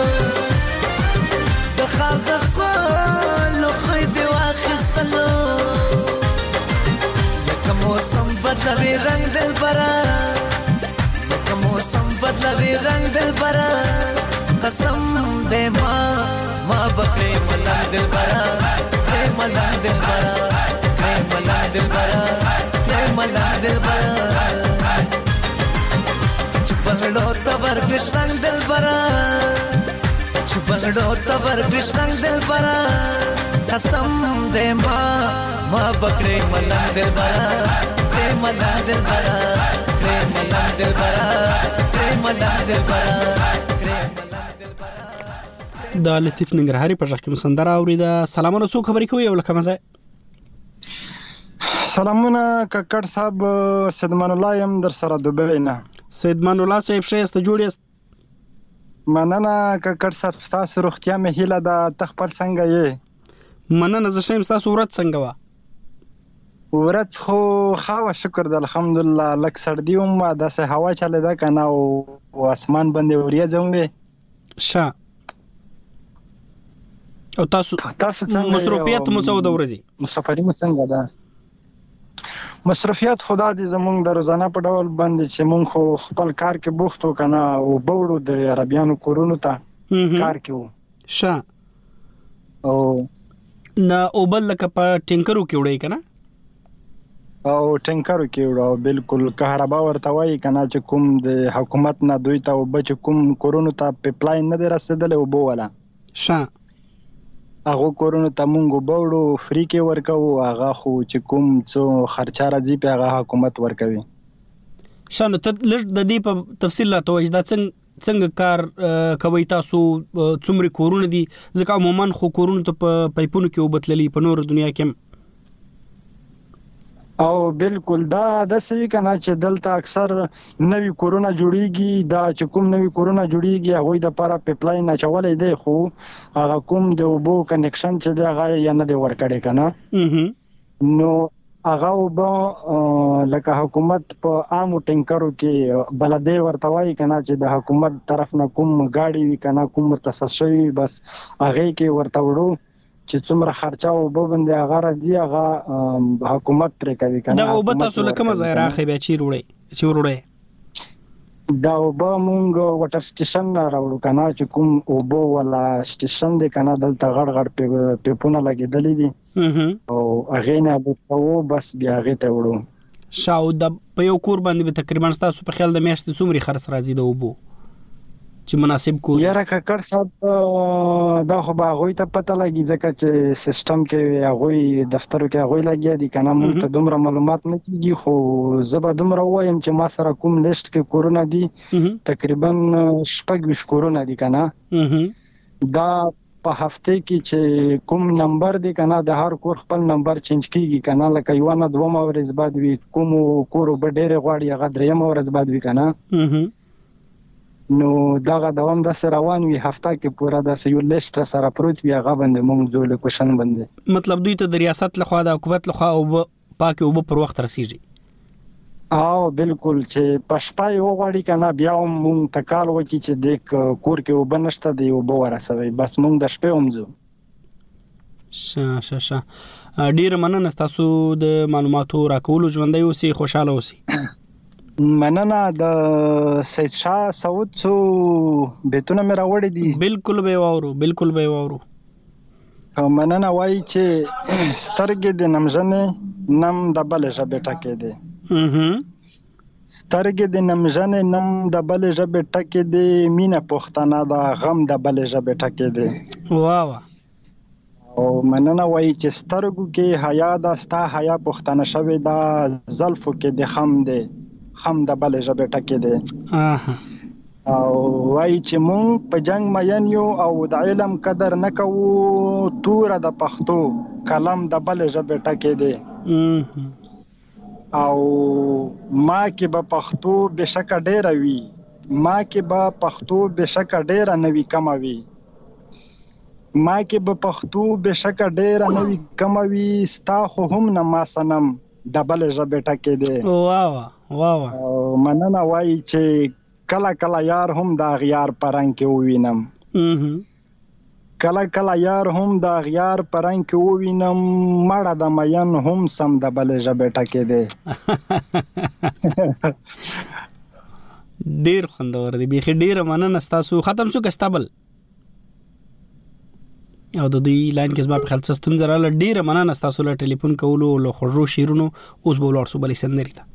د خار د خلو خو دې واخستلو لکه موسم بدلوي رنگ دلبرا لکه موسم بدلوي رنگ دلبرا قسم دې ما ما بکړې ملنګ دلبرا دې ملنګ دلبرا دې ملنګ دلبرا دې ملنګ دلبرا بنگړو تور کښنګ دلبرا چې بنگړو تور کښنګ دلبرا قسم دې ما ما پکړې ملنګ دلبرا دې ملنګ دلبرا دې ملنګ دلبرا دې ملنګ دلبرا د لطیف ننګرهاري په ځخ کې مسندره اوریده. سلامونه، څو خبرې کوي او لکه مزه؟ سلامونه ککړ صاحب، سیدمان الله يم در سره دوبه نه. سیدمان الله صاحب شېست جوړیست؟ مننه ککړ صاحب، تاسو روغتیا مې هیله ده. تخپل څنګه یې؟ مننه زه شیم. تاسو ورځ څنګه وا؟ ورځ خو خاوه شکر د الحمدلله. لک سردی هم داسې هوا چلے ده کنه او اسمان باندې وریځ هم وي. ښه. او تاسو تاسو څنګه مصروفیت مو څو د ورځې؟ مسافري مو څنګه ده؟ مصروفیت خدا دې زمونږ د روزانه په ډول باندې چې مونږ خو خپل کار کې بوخت و کنه او بوړو د عربیانو کورونو ته کار کوو. ښه. او نه او بل لکه په ټینکرو کې وړي کنه؟ او ټینکرو کې وړو بالکل. کهربا ورته وایي کنه چې کوم د حکومت نه دوی ته او بچ کوم کورونو ته پایپلاین نه دی رسیدلې او بو ولا. ښه. هغه کورونو ته مونږ وبوړو فری کې ورکو. هغه خو چې کوم څو خرچه راځي په هغه حکومت ورکوي. شانو ته لږ د دې په تفصیل لا توجه دا څنګه څنګه کار کوي تاسو؟ څومره کورونه دي؟ ځکه عموما خو کورونه ته په پایپونو کې وبتللي په نور دنیا کې او بالکل دا د سوي کنه چې دلته اکثر نوی کورونه جوړیږي. دا چې کوم نوی کورونه جوړیږي هغه د لپاره پایپلاین اچولې دی خو هغه کوم د وبو کنیکشن چې دی هغه یا نه دی ورکړي کنه. نو هغه وب لکه حکومت په عامو ټینکرو کې بلدې ورتوي کنه چې د حکومت طرف نه کوم گاډي وی کنه کوم مختص شوی بس هغه کې ورته وړو چې څومره خرچه او وبند هغه راځي هغه حکومت پرې کوي کنه. دا وب تاسو لکه مزه راخي به چی وړي چې وړي دا وب مونږ واټر سټیشن راوړو کنه چې کوم وب ولا سټیشن دی کنه دلته غړ غړ پیپونه لګیدلې دي او هغه نه بوتو بس بیا هغه ته وړو. شاو د په یو کور باندې به تقریبا تاسو په خیال د میاشتې څومره خرڅ راځي د وبو چې مناسب کو؟ یاره ککړ صاحب دا خو به هغوی ته پته لګي ځکه چې سیستم کې هغوی دفترو کې هغوی لګیا دي کنه. موږ ته دومره معلومات نه کیږي خو زه به دومره وایم چې ما سره کوم لیست کې کورونه دي تقریبا شپږ ویشت کورونه دي کنه. دا په هفته کې چې کوم نمبر دی کنه د هر کور خپل نمبر چینج کیږي کنه، لکه یو نه دوه ورځې بعد وي، کوم کور به ډېر غواړي هغه دریم ورځ بعد وي کنه. نو دغه دوام د سره روان وي، هفته کې پورا د یو لیست سره پروت وي، هغه باندې موږ ځول کوشن باندې. مطلب دوی ته د ریاست لخوا د حکومت لخوا او پاکي او پر وخت رسیږي. او بالکل چې پښپای وغواړي کنه بیا موږ تکال وکړي چې د کور کې وبنشته دی او به ورسوي، بس موږ د شپې همزو. شه شه شه ډیر مننه تاسو د معلوماتو راکولو، ژوندۍ اوسئ، خوشاله اوسئ. مننه. د سید شاه سعود سو بیتونه مې راوړي دي. بالکل به واورو، بالکل به واورو. مننه. وایي چې سترګې د نمژنې نم د بل ژبې ټکې دي. سترګې د نمژنې نم د بل ژبې ټکې دي، مینه پښتنه د غم د بل ژبې ټکې دي. واه. او مننه. وایي چې سترګو کې حیا د ستا حیا پښتنه شوې ده، زلفو کې د خم دی خم د بل ژبې ټکې دي. او وایي چې مونږ په جنگ مین یو او د علم قدر نه کوو، توره د پښتو قلم د بل ژبې ټکې دي. او ما کې به پښتو بشکه ډیره وي، ما کې به پښتو بشکه ډیره نوي کم وي، ما کې به پښتو بشکه ډیره نوي کم وي، ستا خو هم نه ما سنم د بل ژبې ټکې دي. واه واه. او مننه. وایي چې کله کله یار هم د غیار پرنګ کې ووینم، کله کله یار هم د غیار پرنګ کې ووینم، مړه د مین هم سم د بل ژبې ټکې دي. ډیر خوندور دی، بیخي ډیر مننه تاسو. ختم شو کستابل او د دوی لاین کې زما په خیال څه ستونزه راغله. ډیر مننه تاسو له ټلیفون کولو له خوږو شیرونو. اوس به ولاړ شو بلې سندرې ته.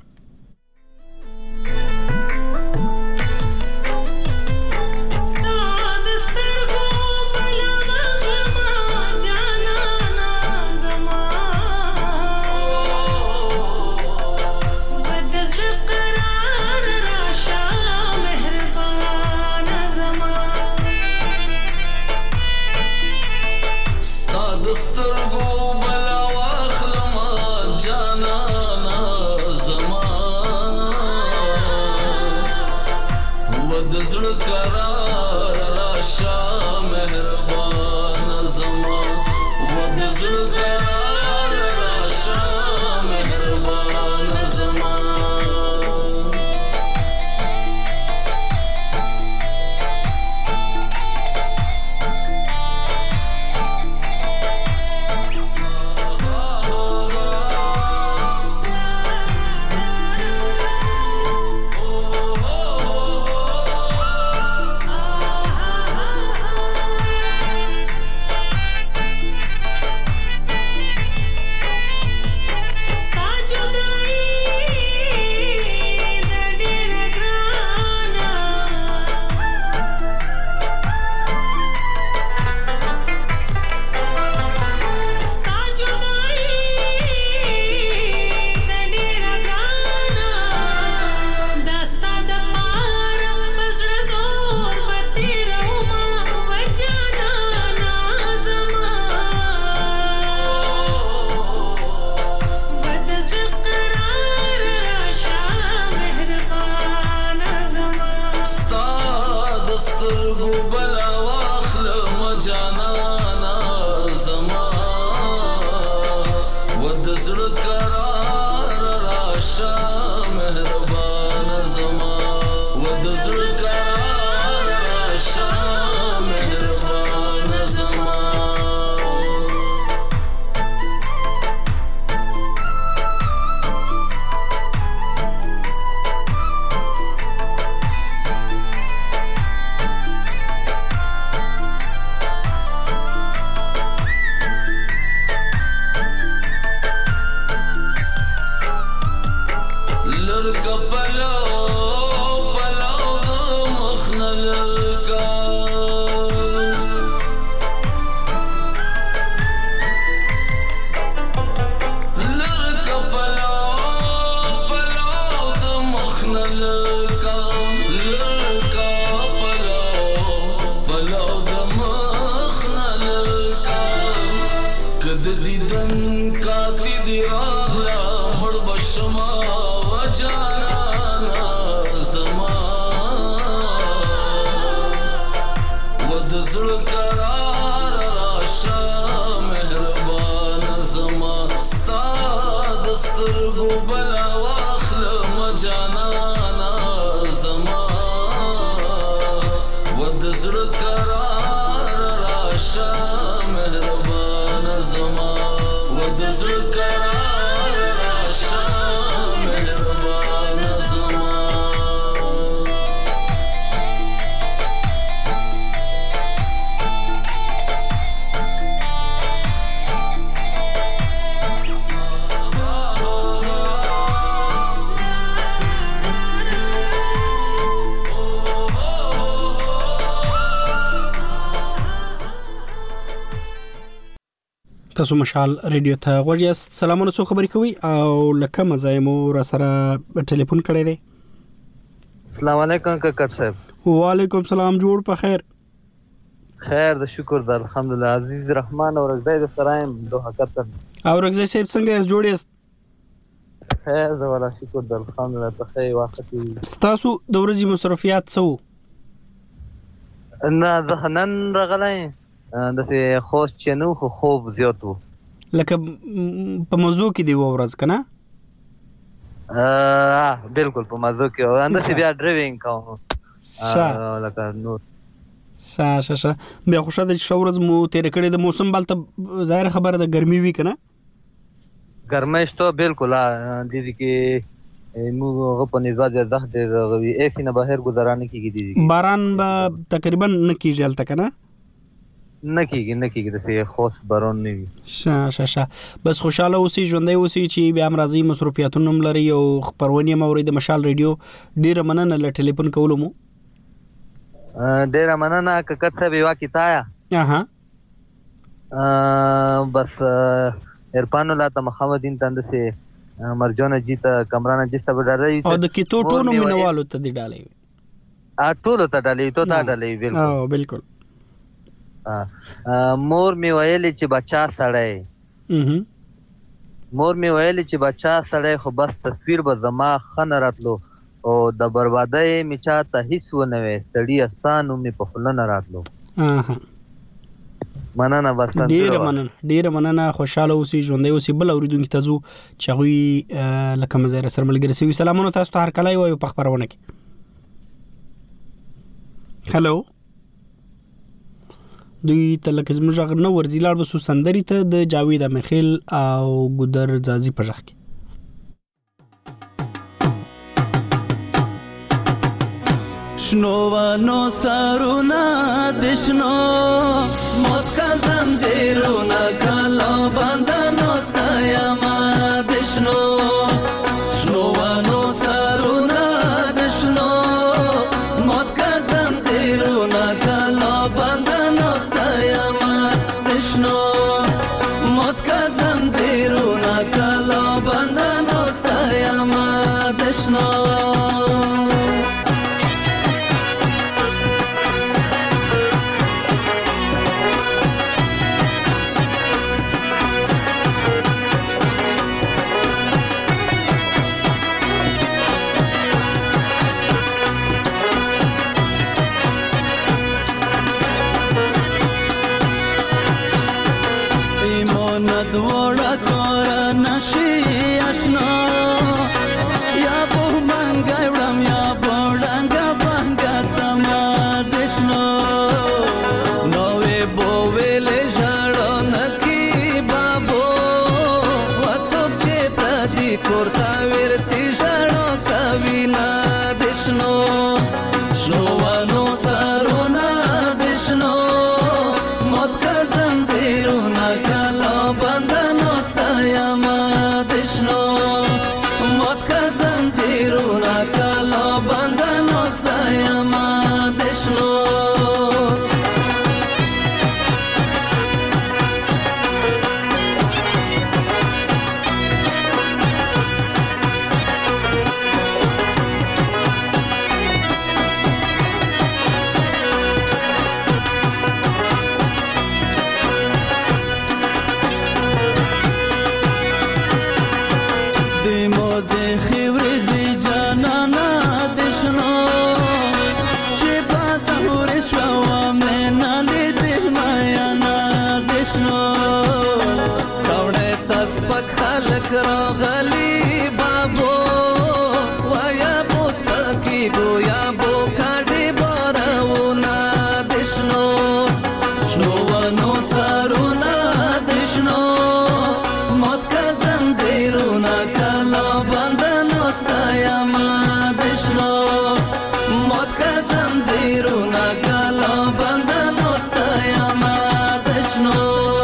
د دیدن کاتی دی راغلا مړ بشما وجانا زما ود زړه قرار راشه مهربان زما ستا د سترګو بلا واخله مجانا زما ود زړه قرار راشه مهربان زما ود زړه قرار راشه مهربان زما تاسو مشال رادیو ته غوږ یاست. سلامونه، څو خبرې کوي او لکه مزای مو را سره ټلیفون کړی دی. السلام علیکم کاکړ صاحب. وعلیکم السلام، جوړ په خیر. خیر د شکر د الحمدلله. عزیز رحمان او رغدای د سرایم دوه کتر او رغزی صاحب څنګه یاست؟ جوړ یاست؟ خیر د ولا شکر د الحمدلله. ته خیر وختي تاسو د ورځې مصرفيات څو؟ نه ذهنن رغلای د څه خوش چنو خو خوب زیاتو لکه په موضوع کې دی ورځ کنه. اه بالکل په موضوع کې او اند څه بیا ډرایوینګ کوم لکه نو شا شا شا بیا خوشاله د شورز مو تیر کړی د موسم بالته ظاهر خبره د ګرمي وی کنه. ګرمش ته بالکل ا دي کې مو په نسبت زه د غوي ایسی نه بهر گزارانه کیږي دي. باران به تقریبا نه کیږي الته کنه. نه کیږي نه کیږي د څه خوش بارون نه وي. شا شا شا بس خوشاله اوسې ژوندۍ اوسې چې بیا هم راځي مصروفیاتونه لري او خبرونه مورید مشال رادیو. ډیره مننه ل ټلیفون کولو مو. ډیره مننه کاکړ صاحب. یو کیتایا اها بس ارپانو لا ته محمدین تند سے مرجونه جیتا کمرانه جسته بډارای او د کیتو ټونو مینوالو ته دی ډالې ا ټولو ته ډالې تو ته ډالې بالکل. او بالکل مور می ویلې چې بچا سړی مور می ویلې چې بچا سړی خو بس تصویر به زما خن راتلو او د بربادۍ می چاته هیڅ ونه وي سړی استانو می په خلنه راتلو. اها مننه بس ډیر مننه ډیر مننه. خوشاله اوسې ژوندۍ اوسې. بل اوریدونکو ته ځو چې غوي لکه مزه سره ملګری سوي. سلامونه تاسو ته هر کله وایو په خبرونه کې. هالو دوی ته لکه زموږ غږ نه ورځي لاړ بسو سندري ته د جاوید امرخیل او ګودر زازي په ژغ کې. شنوانو سارونا دشنو موت کا زنجیرونا کالا بندانو ستایما دشنو شنوانو سارونا دشنو موت کا زنجیرونا کالا بندانو ستایما دشنو موت کا زنجیرونا کالا بندانو ستایما دشنو سپک خلک راغلي بابو وایا بوس پکې ګویا بو کاډې بارونه دشنو شنو ونو سرونه دشنو موت کا زنجیرونه کلا بندنو ستایما دشنو موت کا زنجیرونه کلا بندنو ستایما دشنو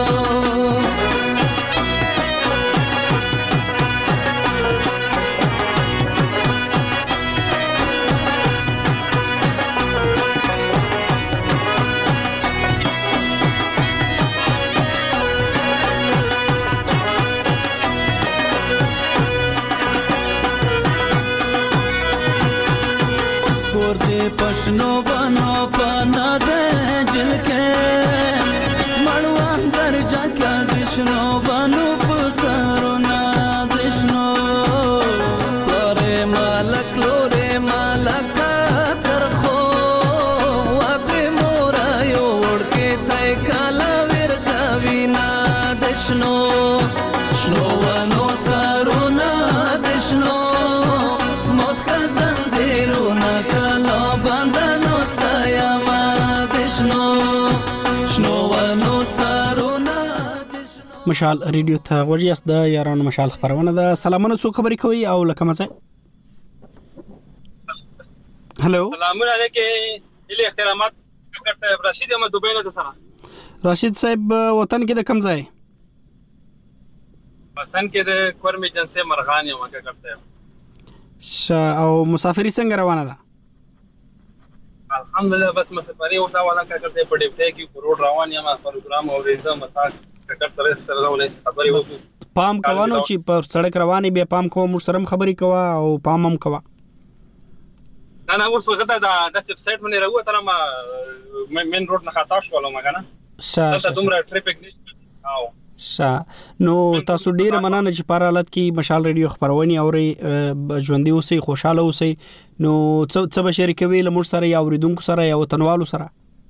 पशनो बनो पना दे जिनके मड़वा कर जाके दिशनो बनो पसरो ना दिशनो करे मालक लो रे मालक कर खो वाके मोरा योड़ के तय काला वीर कविना दिशनो शनो वनो सरो ना दिशनो मौत का जंजीरो ना काला बंधनो ستایما دشنو شنو ونو سرونه مشال ریډیو ته ورجاست د یارانو مشال خبرونه ده. سلامونه، څو خبرې کوي او لکه مزه. هلو سلامونه علیکم. اله احترامات ډاکټر صاحب رشید احمد دوبۍ نه سره. رشید صاحب وطن کې د کم ځای؟ وطن کې د کورمې جنسي مرغان یم ډاکټر صاحب. او مسافری څنګه روانه ده؟ الحمدلله بس مسافری او تا والا ډاکټر صاحب په ډیپټه کې په روډ روان یم پروګرام اوریدم مساج ډاکټر سره سره راولې خبرې وکړو. پام کوانو چې په سړک روانې به پام کوو، موږ سره خبرې کوه او پام هم کوه. نه نه اوس وخت دا د سیف سایت باندې راوته تر ما مین روډ نه خطا شو ولا مګنه شا دومره ټریفیک نشته. او شا نو تاسو ډیر مننه چې په حالت کې مشال ریډیو خبرونه اوري، ژوندۍ اوسئ، خوشاله اوسئ. نو څه به شریکوي له موږ سره یا اوریدونکو سره یا وطنوالو سره؟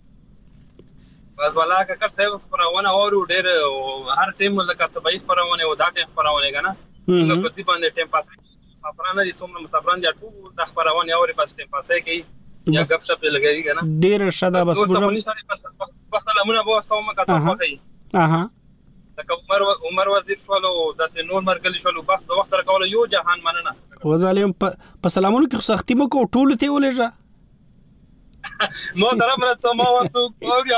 بس والا ډاکټر صاحب خبرونه اورو ډیر هر ټیم لکه سبای خبرونه او دا ټیم خبرونه کنه نو په دې باندې ټیم پاس مسافرانه دي څومره مسافران دي ټول د خبرونه اوري بس ټیم پاسه کوي یا غب شپ لګوي کنه ډیر شاده بس موږ بس سلامونه بو استو مکه تاسو کوي. اها عمر عمر وزیر شولو داسې نور مرګل شولو بس د وخت راکول یو جهان مننه وظالم په سلامونو کې سختي مو کو ټول ته ولېږه مو طرف راځه ما وسو کوي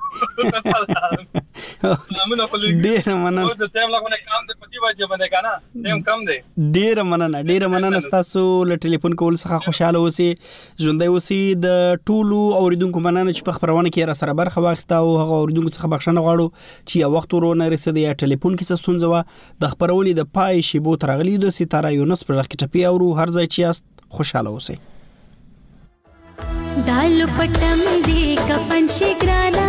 ډیر مننه. اوس ټیم لګونه کام دې پتی واجب باندې کنه ټیم کم دی. ډیر مننه ډیر مننه تاسو له ټلیفون کول څخه خوشاله اوسئ، ژوندۍ اوسئ. د ټولو اوریدونکو مننه چې په خبرونه کې را سره برخه واخیسته او هغه اوریدونکو څخه بخښنه غواړو چې یو وخت ورونه رسېد یا ټلیفون کې ستونزه و. د خبرونې د پای شیبو ترغلی د ستاره یونس پر وخت ټپی اورو. هر ځای چې یاست خوشاله اوسئ. دالو پټم دی کفن شګرانا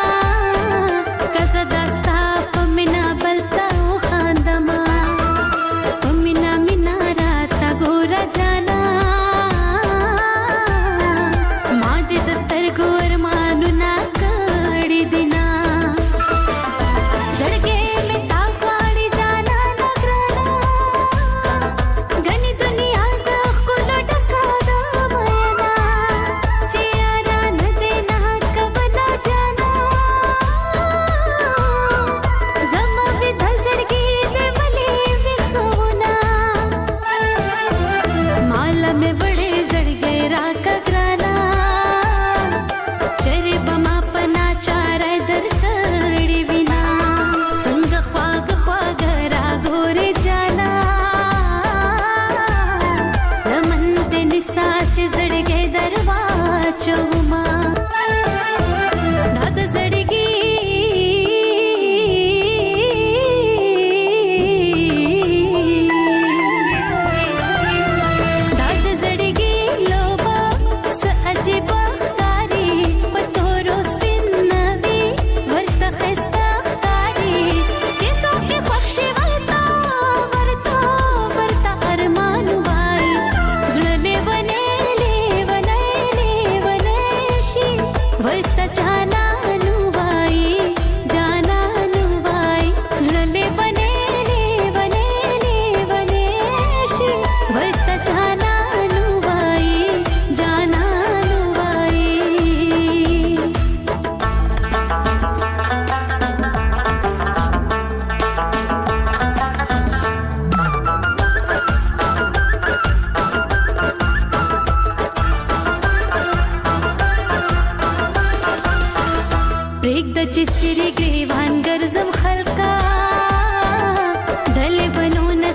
کزه دستا پمنا بلتا او خاندما پمنا مینا راتا ګورا جانا ما دې دستر ګور مانو نا کړي دینا زړګې مې تا غواړي جانا نګرانا غني دنیا د خپل ډکا د مینا چې را نه دینا کبلا جانا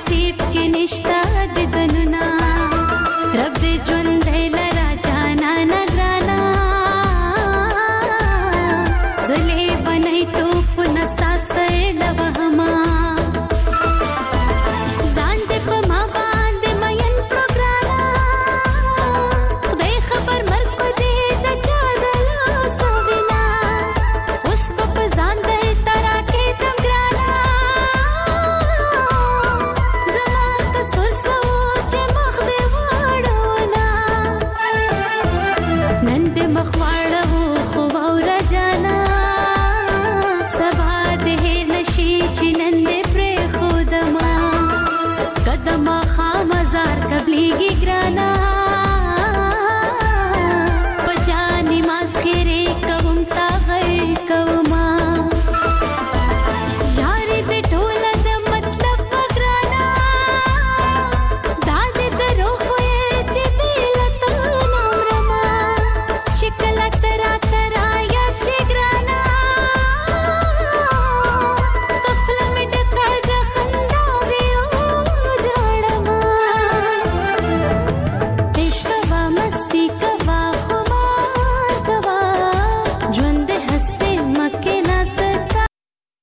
नसीब کې نشتا